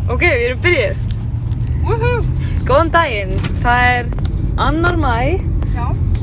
Ok, við erum byrjuð. Woohoo! Góðan daginn. Það er 2. maí. Já.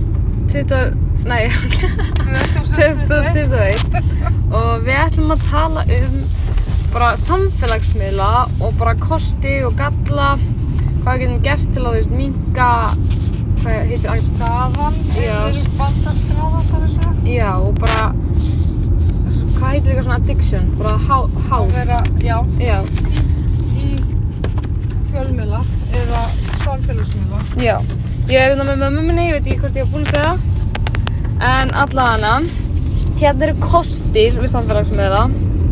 2021. Og við ætlum að tala bara samfélagsmiðla og bara kosti og galla. Hvað við getum gert til að minnka, hvað heitir það? Skaðan. Já. Valdaskaða þar að segja. Já, og bara, hvað heitir eitthvað svona addiction? Bara Að vera, já, Já. í fjölmiðla eða samfélagsmiðla. Já. Ég er með mömmu minni, ég veit ekki hvort ég hef búin að segja það. En allavega, hérna eru kostir við samfélagsmiðla.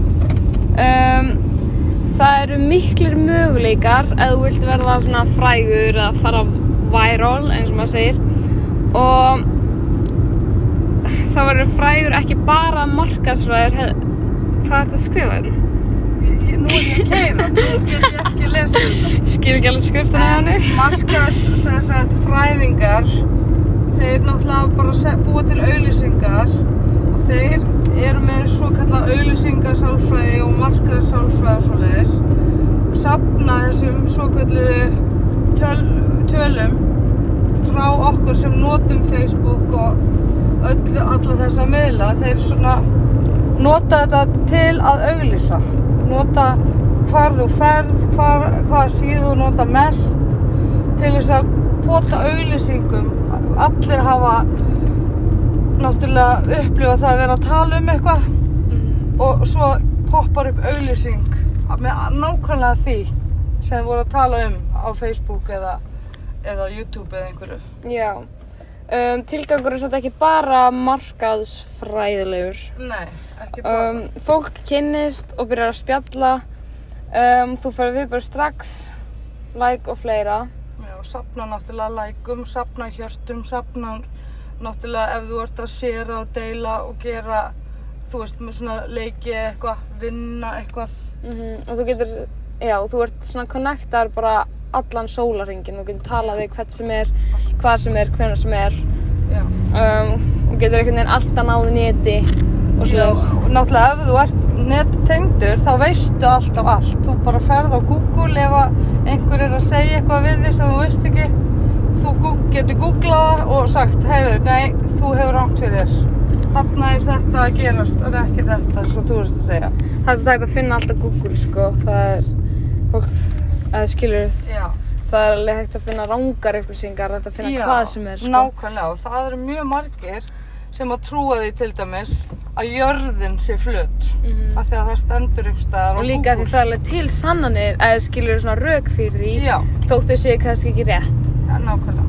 Það eru miklir möguleikar ef þú vilt verða svona frægur eða fara viral, eins og maður segir. Og það verður frægur ekki bara markaðsfrægur. Hvað ertu að skrifa hérna? Nú er ég að keyra, nú get ég ekki lesið þetta. Skil ekki alveg skriftina En henni. markaðsfræðingar, þeir náttúrulega bara búa til auglýsingar og þeir eru með svokallað auglýsingasálfræði og markaðssálfræði og svoleiðis. Safna þessum svokölluðu tölum frá okkur sem notum Facebook og alla þessa miðla. Þeir svona nota þetta til að auglýsa. Nota hvar þú ferð, hvaða síðu þú nota mest til þess að pota auglýsingum. Allir hafa náttúrulega upplifað það að vera að tala eitthvað og svo poppar upp auglýsing með nákvæmlega því sem þið voru að tala á Facebook eða YouTube eða einhverju. Já. Tilgangur er samt ekki bara markaðsfræðilegur. Nei, ekki bara. Fólk kynnist og byrjar að spjalla. Þú færð viðbrögð strax, like og fleira. Já, safna náttúrulega lækum, safna hjörtum, safna náttúrulega ef þú ert að sharea og deila og gera, þú veist, með svona leiki eitthvað, vinna eitthvað. Og þú getur, já, þú ert svona connectar bara allan sólarhringinn. Þú getur talað við hvern sem er, hvað sem er, hvenær sem er. Já. Og getur einhvern veginn alltaf náð neti og Já, og náttúrulega ef þú ert nettengdur þá veistu alltaf allt. Þú bara ferð á Google ef einhver er að segja eitthvað við þig sem þú veist ekki. Þú getur googlað og sagt, heyrðu, nei, þú hefur rangt fyrir þér. Þarna er þetta að gerast, það er ekki þetta, svo þú ert að segja. Það er svo hægt að finna alltaf Google, sko. Það er fólk, eða skilur, Já. það er alveg hægt að finna rangar upplýsingar, hægt að finna hvað sem er, sko. Nákvæmlega, og það eru mjög margir sem að trúa því til dæmis að jörðin sé flöt. Af því að það stendur einhvers staðar á Og líka því það er alveg til sannanir, eða skilur svona rök fyrir því, Já. þótt þau séu kannski ekki rétt. Ja, nákvæmlega.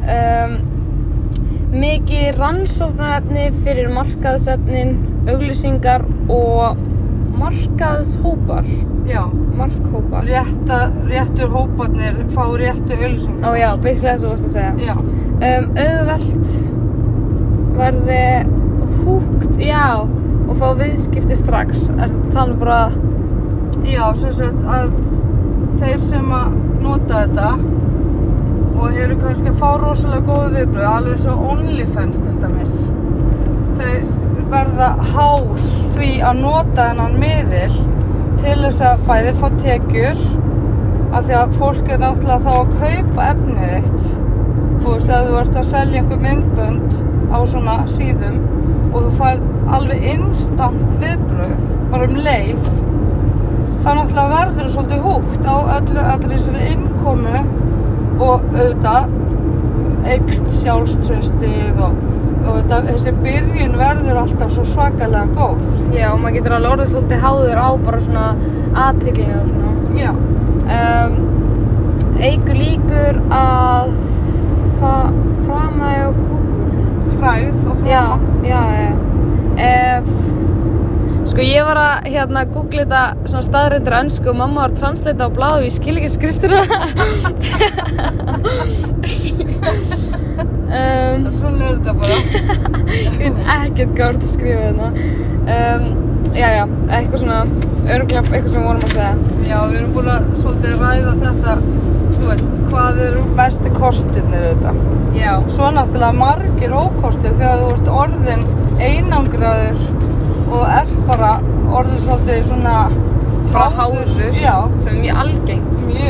Mikið rannsóknarefni fyrir markaðsefnin, auglýsingar og markaðshópar. Já. Markhópar. Réttur hóparnir fá réttu auglýsingar. Ó já, basically það sem þú varst að segja. Já. Auðvelt verði húkt, já, og fá viðskipti strax. Þannig bara... Já, sem sagt að þeir sem að nota þetta og eru kannski að fá rosalega góð viðbrögð, alveg eins og OnlyFans til dæmis. Þau verða háð því að nota þennan miðil til þess að bæði fá tekjur af því að fólk er náttúrulega þá að kaupa efnið þitt. Þú veist, ef þú ert að selja einhver myndbönd á svona síðum og þú færð alveg instant viðbrögð, bara leið, þá náttúrulega verður þú svolítið húkt á allir þessari innkomu og auðvitað eykst sjálfstraustið og þessi byrjun verður alltaf svo svakalega góð. Já, og maður getur alveg orðið svolítið háður á bara svona athyglinni og svona. Já. Eykur líkur að framægja á Google. Fræð og frama. Já. Sko ég var að googla þetta svona staðreyndir á ensku og mamma var að translata á blað og ég skil ekki skriftina. Svona er þetta bara. Ég veit ekkert hvað að skrifa þetta. Já, eitthvað svona, örugglega eitthvað sem við vorum að segja. Já, við erum búin að svolítið ræða þetta, þú veist, hvað eru bestu kostirnir þetta. Já. Svo náttúrulega margir ókostir þegar þú ert orðin einangraður og ert bara orðin svolítið svona bara háður, já, sem er mjög algengt. mjög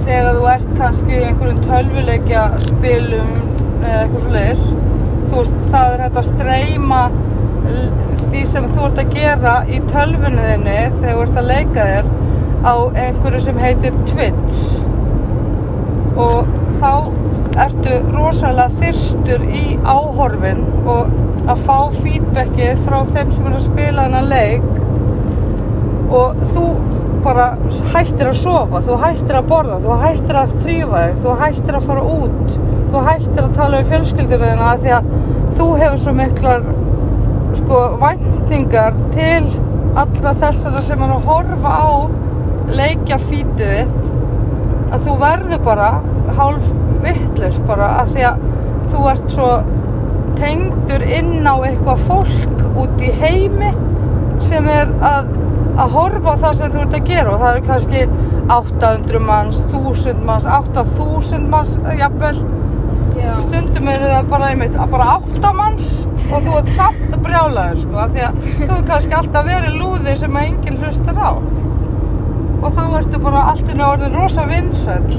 þegar þú ert kannski í einhverjum tölvuleikjaspilum eða eitthvað svoleiðis, þú veist, það hægt að streyma því sem þú ert að gera í tölvunni þinni þegar þú ert að leika þér á einhverju sem heitir Twitch og þá ertu rosalega þyrstur í áhorfin og að fá feedbackið frá þeim sem er að spila þennan leik og þú bara hættir að sofa, þú hættir að borða, þú hættir að þrífa þig, þú hættir að fara út, þú hættir að tala við fjölskylduna þína af því að þú hefur svo miklar væntingar til allra þessara sem er að horfa á leikjafítið þitt að þú verður bara hálf vitlaus bara af því að þú ert svo tengdur inn á eitthvað fólk út í heimi sem er að horfa á það sem þú ert að gera og það eru kannski 800 manns, 1000 manns, 8000 manns jafnvel. Já. Stundum eru það bara 8 manns og þú ert samt að brjálaður af því að þú er kannski alltaf verið lúði sem að enginn hlustar á og þá ertu bara allt í einu orðin rosa vinsæll.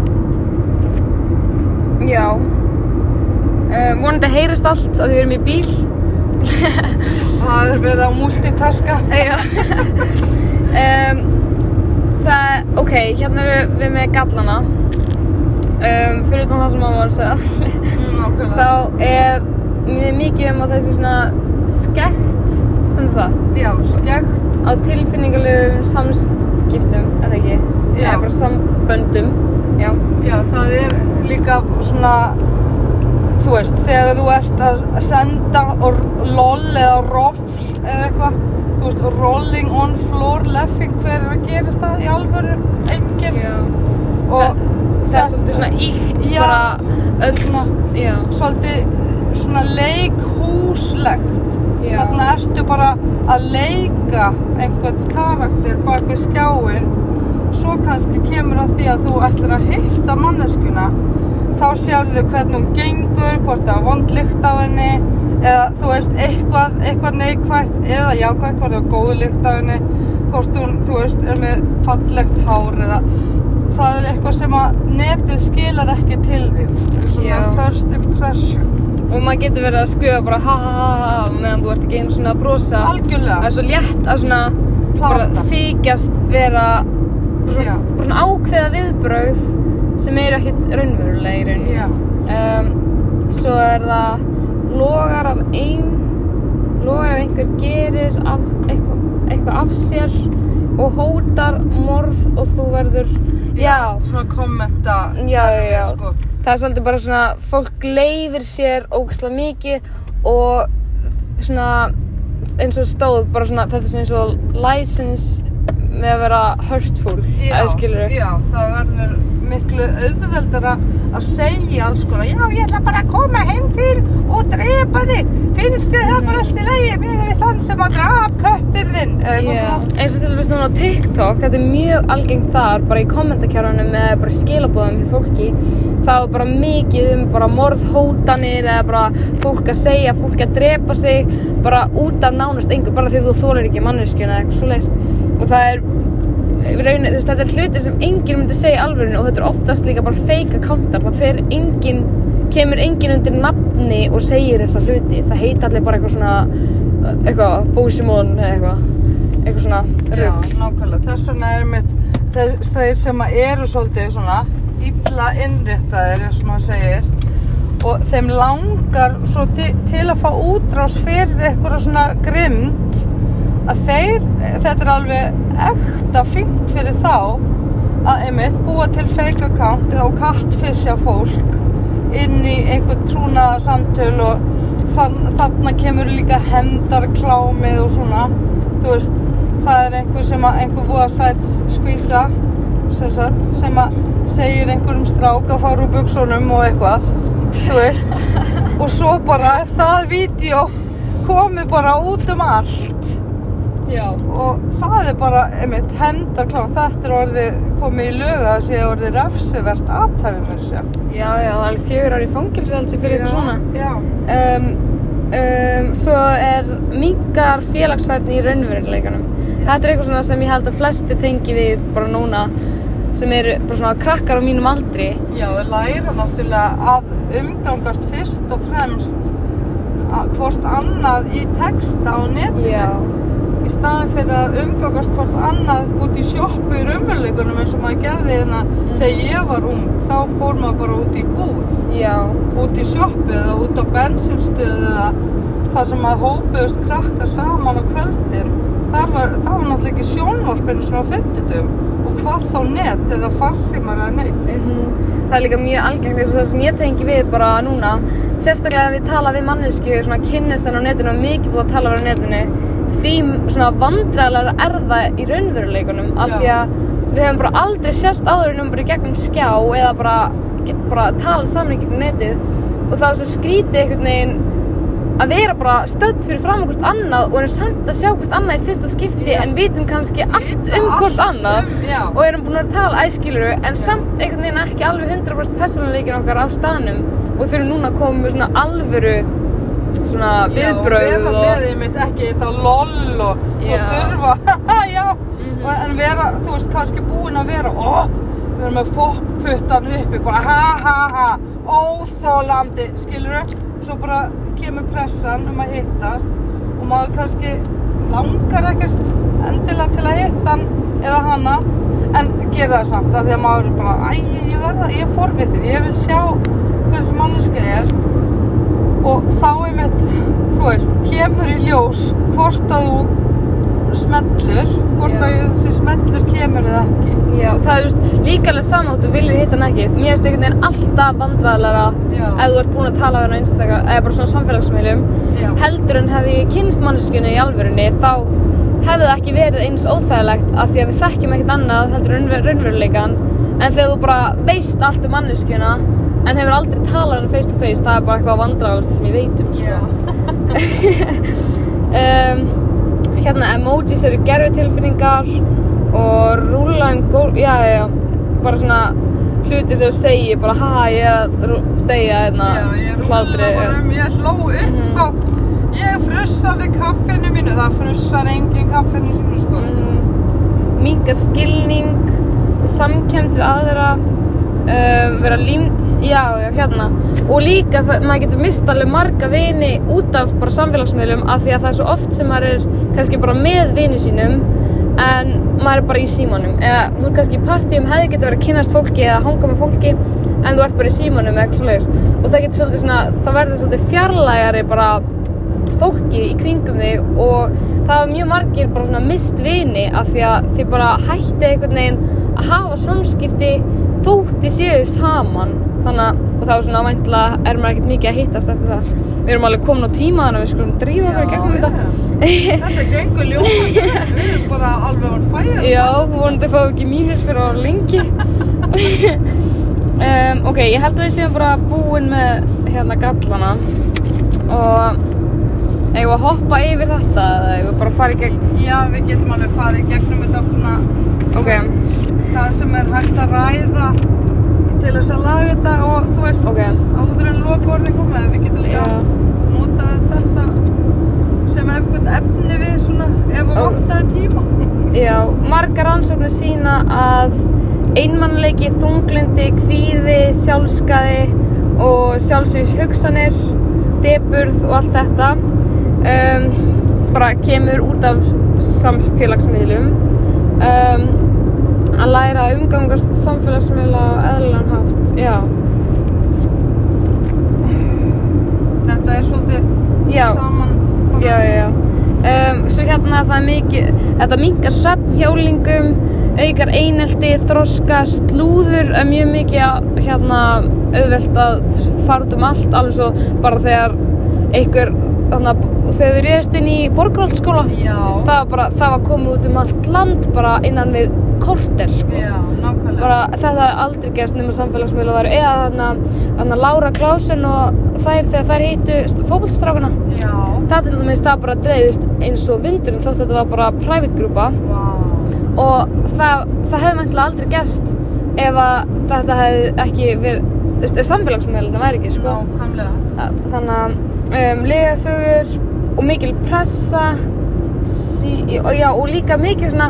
Já. Vonandi heyrist allt að við erum í bíl. Það er verið að multitaska. Já. Ok, hérna erum við með gallana. Fyrir utan það sem mamma var að segja. Þá er mikið að þessi svona skekkt, stendur það? Já, skekkt. Á tilfinningalegum samskiptum, eða ekki? Já. Eða bara samböndum. Já. Já, það er líka svona, þú veist, þegar þú ert að senda lol eða roll eða eitthvað, þú veist, rolling on floor laughing, hver er að gera það í alvöru? Enginn. Já. Og það er svolítið svona íkt, já, bara öll, já. Svolítið svona leikhúslegt. Já. Þarna ertu bara að leika einhvern karakter bak við skjáinn. Svo kannski kemur að því að þú ætlar að hitta manneskuna. Þá sérðu hvernig hún gengur, hvort það er vond lykt af henni eða þú veist, eitthvað neikvætt eða jákvætt, hvort það er góð lykt af henni, hvort hún, þú veist, er með fallegt hár eða það er eitthvað sem að netið skilar ekki til því. Svona first impression. Og maður getur verið að skrifa bara ha ha ha ha meðan þú ert ekki einu svona að brosa. Algjörlega. Það er svo létt að svona bara þykjast vera bara svona ákveða viðbrögð sem eru ekkert raunverulega í rauninni. Já. Svo er það logar af einhver gerir eitthvað af sér og hótar morð og þú verður svona kommenta. Já. Sko. Það er svolítið bara svona, fólk leyfir sér ógeðslega mikið og svona eins og stóð bara svona, þetta er svona eins og license með að vera hurtful, eða skilurðu? Já, það verður miklu auðveldara að segja alls konar. Já, ég ætla bara að koma heim til og drepa þig. Finnst þið það bara allt í lagi miðað við þann sem að drap köttir þinn? Já, eins og til dæmis núna á TikTok, þetta er mjög algengt þar, bara í kommentarkerfunum eða bara skilaboðum hjá fólki. Það er bara mikið bara morðhótanir eða bara fólk að segja, fólk að drepa sig, bara út af nánast engu, bara því þú þolir ekki manneskjuna eða eitthvað svoleiðis. Og það er þetta er hluti sem enginn myndi segja í alvörinu og þetta er oftast líka bara fake accountar. Það kemur enginn undir nafni og segir þessa hluti. Það heita allir bara eitthvað svona Bósimón eða eitthvað svona rugl. Já, nákvæmlega. Þess vegna er þeir sem eru svolítið svona illa innréttaðir, eins og maður segir, og þeim langar svo til að fá útrás fyrir eitthvað svona grimmd að þetta er alveg ekta fínt fyrir þá að búa til fake account eða catfishja fólk inn í einhver trúnaðarsamtöl og þarna kemur líka hendarklámið og svona, þú veist, það er einhver búið sætt skvísa sem að segir einhverjum strák að fara úr buxunum og eitthvað, þú veist, og svo bara er það vídeó komið bara út allt. Já. Og það er bara, hendarklám, þetta er orðið komið í lög að það sé orðið refsivert athæfi mér sér. Já, það er alveg 4 ár í fangelsi fyrir eitthvað svona. Já. Svo er minnkar félagsfærni í raunveruleikanum. Þetta er eitthvað svona sem ég held að flesti tengi við bara núna. sem eru bara svona krakkar á mínum aldri. Já, þau læra náttúrulega að umgangast fyrst og fremst hvort annað í texta á netinu. Já. Í staðinn fyrir að umgangast hvort annað út í sjoppu í raunveruleikunum eins og maður gerði hérna þegar ég var ung. Þá fór maður bara út í búð. Já. Út í sjoppu eða út á bensinstöð eða þar sem maður hópuðust krakkar saman á kvöldin. Það var náttúrulega ekki sjónvarpinu svona á 50-dum og hvað þá net eða farsímar eða neitt. Það er líka mjög algengt eins og það sem ég tengi við bara núna. Sérstaklega ef við tala við manneskju, svona kynnist henni á netinu og mikið búið að tala við á netinu. Því svona vandræðilega er það í raunveruleikunum af því að við höfum bara aldrei sést áður en bara í gegnum skjá eða bara tala saman í gegnum netið og það var svo skrítið einhvern veginn að vera bara stödd fyrir fram hvort annað og erum samt að sjá hvort annað í fyrsta skipti en vitum kannski allt hvort annað og erum búin að tala æskiluru en samt einhvern veginn ekki alveg 100% persónuleikin okkar á staðnum og þurfum núna að koma með svona alvöru svona viðbrögð og með því mitt ekki þetta lol og þú þurfa en vera, þú veist, kannski búin að vera við erum með fokkputtan uppi bara ha óþolandi, skilurðu svo bara kemur pressan að hittast og maður kannski langar ekkert endilega til að hitta hann eða hana en gera það samt að því að maður er bara ég er forvitin, ég vil sjá hversu manneskja er og þá einmitt, þú veist, kemur í ljós hvort að þú smellur, hvort að þessi smellur kemur eða ekki. Já, það er líka alveg saman þú viljið hitta hann ekki. Mér finnst einhvern veginn alltaf vandræðilegra ef þú ert búin að tala við hann á Instagram eða bara svona samfélagsmiðlum heldur en hefði ég kynnst manneskjunni í alvörunni þá hefði það ekki verið eins óþægilegt af því að við þekkjum ekkert annað heldur en raunveruleikann en þegar þú bara veist allt manneskjuna en hefur aldrei talað hann face to face það bara eitthvað vandræðilegast sem ég veit Hérna emojis eru gervitilfinningar og rúla bara svona hluti sem þú segir bara ég er að deyja ég rúla bara ég hló upp á ég frussaði kaffinu mínu það frussar enginn kaffinu sínu sko minnkar skilning samkennd við aðra vera límd hérna og líka maður getur mist alveg marga vini út af bara samfélagsmiðlum af því að það er svo oft sem maður er kannski bara með vini sínum en maður er bara í símanum eða þú er kannski í partíum hefði getið verið að kynnast fólki eða hanga með fólki en þú ert bara í símanum eða eitthvað svoleiðis og það getur svolítið svona það verður svolítið fjarlægari bara fólki í kringum þig og það var mjög margir bara svona mist vini af því að þið bara hætti einhvern veginn að hafa samskipti þótti séu saman þannig að og þá svona væntanlega er maður ekkert mikið að hittast eftir það við erum alveg komin á tíma þannig að við skulum drífa okkur í gegnum þetta þetta gengur ljómandi við erum bara alveg on fire já, vonandi fáum ekki mínus fyrir að vera lengi ok, ég held að við séum bara búin með hérna gallana og eigum að hoppa yfir þetta eða eigum við bara að fara í gegn já, við getum alveg farið í gegnum þetta svona það sem er hægt að ræða til þess að laga þetta og þú veist áður en lokaorðin komið við getum líka notað þetta sem eitthvað efni við svona ef við vantaði tíma já, margar rannsóknir sýna að einmanaleiki, þunglyndi, kvíði, sjálfskaði og sjálfsvígshugsanir depurð og allt þetta bara kemur út af samfélagsmiðlum að læra að umgangast samfélagsmiðla á eðlilegan hátt, Þetta er svolítið saman svo hérna það er mikið þetta minnkar svefnhjólingum aukar einelti, þroska slúður er mjög mikið hérna auðvelt að fara út allt alveg svo bara þegar einhver þegar þau réðust inn í Borgarholtsskóla það var komið út allt land bara innan við korter sko bara þetta aldrei gerst nema samfélagsmiðla væru eða þarna Lára Klausen og þegar þær hittu fótboltastrákana það til dæmis það bara dreifist eins og vindurinn þótt þetta var bara private grúpa og það hefði væntanlega aldrei gerst ef að þetta hefði ekki verið samfélagsmiðlana væri ekki sko þannig að lygasögur og mikil pressa og líka mikil svona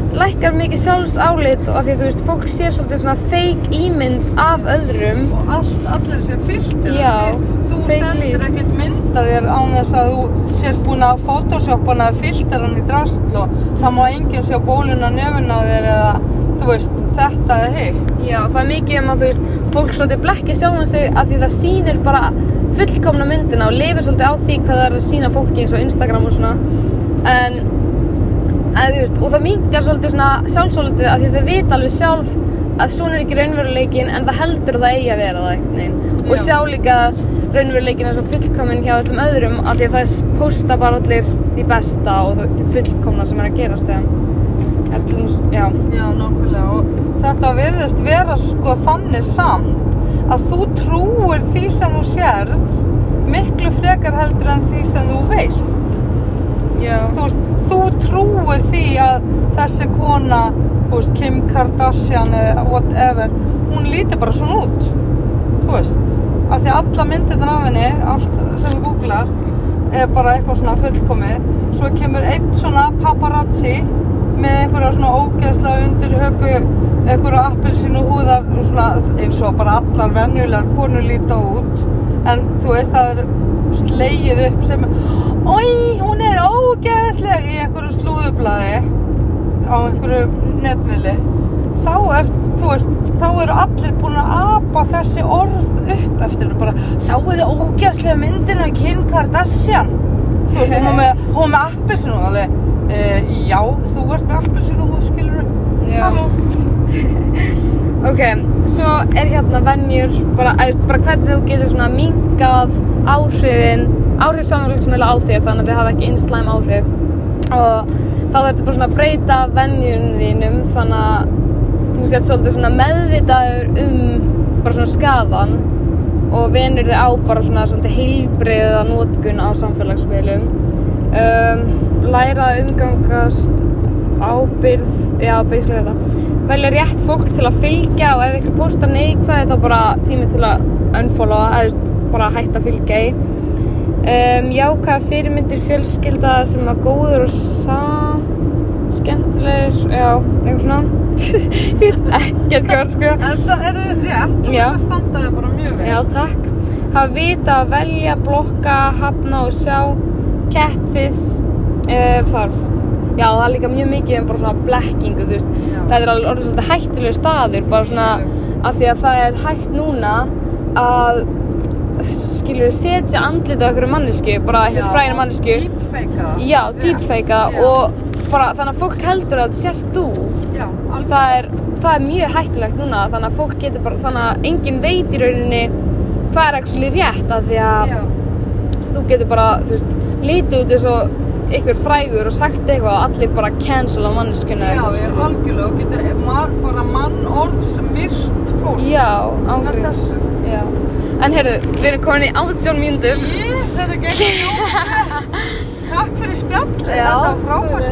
lækkar mikið sjálfsálit og af því að þú veist, fólk sér svolítið svona fake ímynd af öðrum. Og allir sem filter. Já, þú fake sendir líf. ekkert mynd af þér án þess að þú sért búin að photoshoppa hana eða filter hann í drasl og það má enginn sjá bóluna nefn á þér eða þú veist, þetta eða hitt. Já, það er mikið þú veist, fólk svolítið blekkir sjálfan sig af því það sýnir bara fullkomna myndina og lifir svolítið á því hvað það er að sýna fólki eins og Instagram og svona. En þú veist, og það minnkar svolítið svona sjálfsálitið af því þau vita alveg sjálf að svona er ekki raunveruleikinn en það heldur það eigi að vera það einhvern veginn. Og sjá líka raunveruleikinn er svo fullkominn hjá öllum öðrum af því að það pósta bara allir því besta og því fullkomna sem er að gerast þegar. Já, nákvæmlega. Og þetta virðist vera sko þannig samt að þú trúir því sem þú sérð miklu frekar heldur en því sem þú veist. Já. Þú veist, þú trúir því að þessi kona, þú veist, Kim Kardashian eða whatever, hún lítur bara svona út, þú veist, af því að alla myndirnar af henni, allt sem þú googlar, er bara eitthvað svona fullkomið, svo kemur einn svona paparazzi með einhverja svona ógeðslega undir höku, einhverja appelsínu húðar, svona eins og bara allar venjulegar konur líta út, en þú veist, það er slegið upp sem oj, hún er ógeðsleg í einhverju slúðublaði á einhverju netmiðli þá eru allir búin að apa þessi orð upp eftir henni bara, sáu þið ógeðslega myndina af Kim Kardashian þú veist, hún var með appelsínu alveg, já, þú ert með appelsínu húð, skilurðu halló Ok, svo er hérna venjur bara hvernig þú getur svona minnkað áhrif samfélagsmiðla á þér þannig að þið hafa ekki eins slæm áhrif og þá þarftu bara svona að breyta venjunum þínum þannig að þú sért svolítið svona meðvitaður bara svona skaðan og venur þig á bara svona svolítið heilbrigða notkun á samfélagsmiðlum læra að umgangast ábyrgð, já, basically þetta velja rétt fólk til að fylgja og ef ykkur postar neikvæði þá bara tími til að unfollowa eða bara hætta að fylgja í jákvæða fyrirmyndir fjölskylda sem var góður og skemmtilegir, já, eitthvað svona ég veit ekkert hvað sko þetta eru rétt, þú ert að standa þig bara mjög vel já, takk hafa vita að velja, blokka, hafna og sjá catfish þarf já, það er líka mjög mikið bara svona blekkingu, þú veist það er alveg orðið svolítið hættulegur staður bara svona af því að það er hægt núna að skilur setja andlitið á einhverju mannesku bara einhver frægri mannesku deepfakea og bara þannig að fólk heldur að þetta sér þú það er mjög hættulegt núna þannig að fólk getur bara þannig að enginn veit í rauninni hvað er actually rétt af því að þú getur bara, þú veist, litið út eins og ykkur frægur og sagt eitthvað og allir bara cancela manneskuna já, ég er algjörlega og getur bara mannorðs myrt fólk já, ángríns já. En heyrðu, við erum komin í 18 mínútur þetta gekk takk fyrir spjallið, þetta var frábært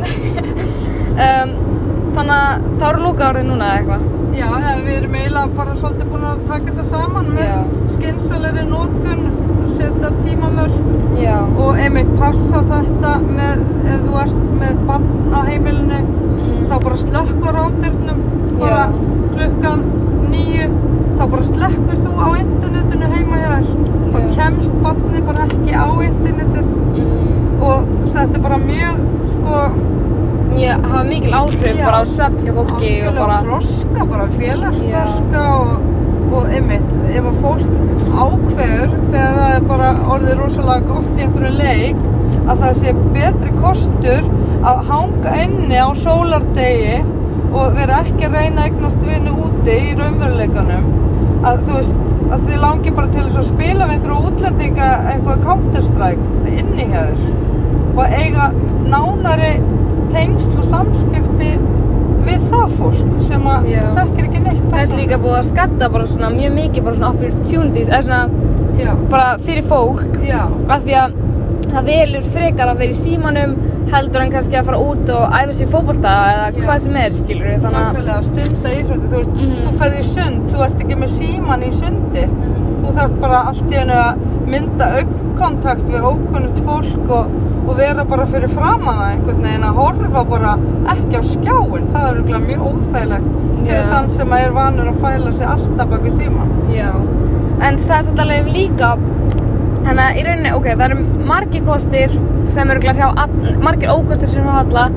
spjall þannig að það eru lokaorðið núna eða eitthvað já, við erum eiginlega bara svolítið búin að taka þetta saman með skynsamlegri notkun setja tímamörk og einmitt passa þetta með ef þú ert með barn á heimilinu þá bara slökkvar rádyrnum bara klukkan 9 þá bara slekkur þú á internetinu heima hjá þér þá kemst barnið bara ekki á internetið og þetta er bara mjög sko hafa mikil áhrif bara á svefn hjá fólki og bara þroska, bara félagsþroska og einmitt, ef að fólk ákveður þegar það er bara orðið rosalega gott í einhverju leik að það sé betri kostur að hanga inni á sólardegi og vera ekki að reyna að eignast vini úti í raunveruleikanum að þú veist, að þið langi bara til þess að spila með einhverju útlendinga eitthvað Counter-Strike inni hjá þér og eiga nánari tengsl og samskipti við það fólk sem að þekkir ekki neitt það er líka búið að skatta bara svona mjög mikið bara svona opportunities eða svona bara fyrir fólk af því að það velur frekar að vera í símanum heldur en kannski að fara út og æfa sig í fótbolta eða hvað sem er skilur við þannig að stunda íþrótti þú veist, þú ferð í sund, þú ert ekki með síman í sundi þú þarft bara allt í einu að mynda augnkontakt við ókunnugt fólk og vera bara fyrir framan það einhvern veginn að horfa bara ekki á skjáinn. Það örugglega mjög óþægilegt fyrir þann sem er vanur að fæla sig alltaf bak við símann. Já, en það samt alveg líka, þannig að í rauninni, ok, það eru margir kostir sem eru margir ókostir sem eru alla,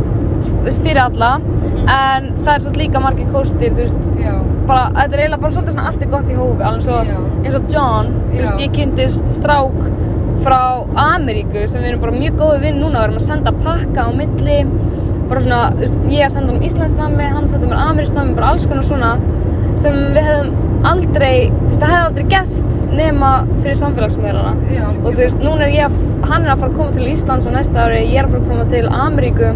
fyrir alla, en það er svolítið líka margir kostir, þú veist, bara, þetta er eiginlega bara svolítið svona allt er gott í hófi, alveg eins og John, þú veist, ég kynntist strák frá Ameríku sem við erum bara mjög góði vinn núna, við erum að senda pakka á milli, bara svona, þú veist, ég að senda íslenskt nammi, hann sendi mér amerískt nammi, bara alls konar svona sem við hefðum aldrei, þú veist, það hefði aldrei gerst nema fyrir samfélagsmiðlana. Og þú veist, núna hann er að fara að koma til Íslands á næsta ári, ég er að fara að koma til Ameríku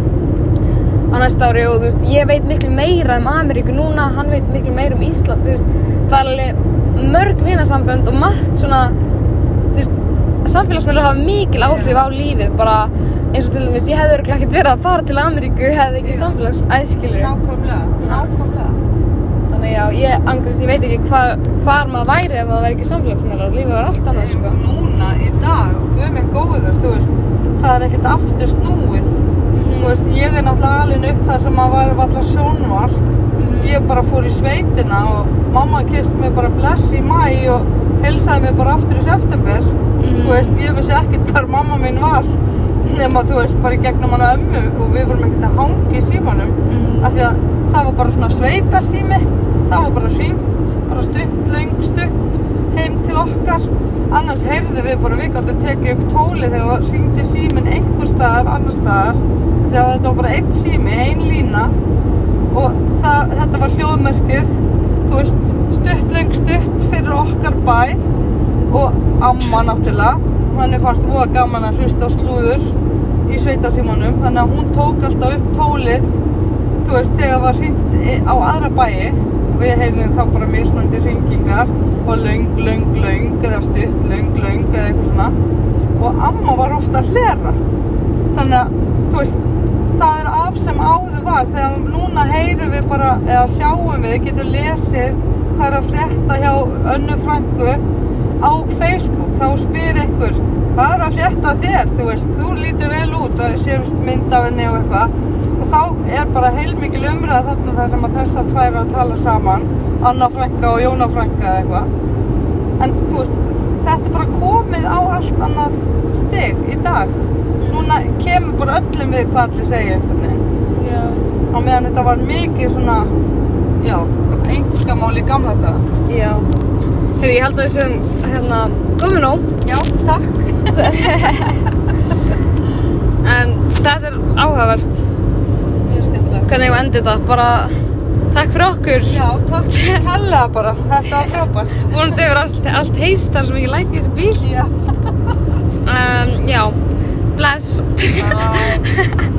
á næsta ári og þú veist, ég veit miklu meira Ameríku núna, hann veit miklu meira Ísland, þú veist, það er alveg mörg vinasambönd og margt svona, þú veist, samfélagsmiðlar hafa mikil áhrif á lífið, bara eins og til dæmis, ég hefði örugglega ekkert verið að fara til Ameríku hefði ekki samfélagsæðskilur. Nákvæmlega. Þannig já, ég veit ekki hvar maður væri ef það væri ekki samfélagsmiðlar, lífið var allt annað, sko. Núna, í dag, guð minn góður, þú veist, það er ekkert aftur snúið. Þú veist, ég er náttúrulega alin upp þar sem maður var alltaf sjónvarp. Ég bara fór í sveitina og mamma kyssti mig bara bless í maí og heilsaði mig bara aftur í september. Þú veist, ég vissi ekkert hvar mamma mín var nema, þú veist, bara í gegnum hana ömmu og við vorum ekkert að hanga í símanum af því að það var bara svona sveitasími, það var bara hringt, bara stutt heim til okkar, annars heyrðu við bara, við gátum tekið upp tólið þegar hringdi síminn einhver staðar, annar staðar, þegar þetta var bara einn sími, ein lína og þetta var hljóðmerkið, þú veist, stutt fyrir okkar bæ og amma náttúrulega, henni fannst voða gaman að hlusta á slúður í sveitasímanum, þannig að hún tók alltaf upp tólið, þú veist, þegar var hringt á aðra bæi og við heyrðum þá bara mismunandi hringingar og löng eða stutt, löng eða eitthvað svona og amma var ofta að hlera, þannig að, þú veist, það er af sem áður var, þegar núna heyrum við bara, eða sjáum við, getum lesið hvað er að frétta hjá Önnu frænku á Facebook, þá spyr einhver hvað er að frétta þér, þú veist, þú lítur vel út og sérst mynd af henni og eitthvað og þá er bara heilmikil umræða þarna þar sem að þessar tvær eru að tala saman, Anna frænka og Jóna frænka eða eitthvað en þú veist, þetta er bara komið á allt annað stig í dag núna kemur bara öllum við hvað allir segja einhvern veginn á meðan þetta var mikið svona einkamál í gamla daga. Já. Heyrðu, ég held að við séum komið nóg. Já, takk. En þetta er áhugavert. Mjög skemmtilegt. Hvernig ég endi þetta? Bara takk fyrir okkur. Já, takk kærlega bara. Þetta var frábært. Vonandi yfir allt heistar sem ég læti í þessu bíl. Já. Já. Bless.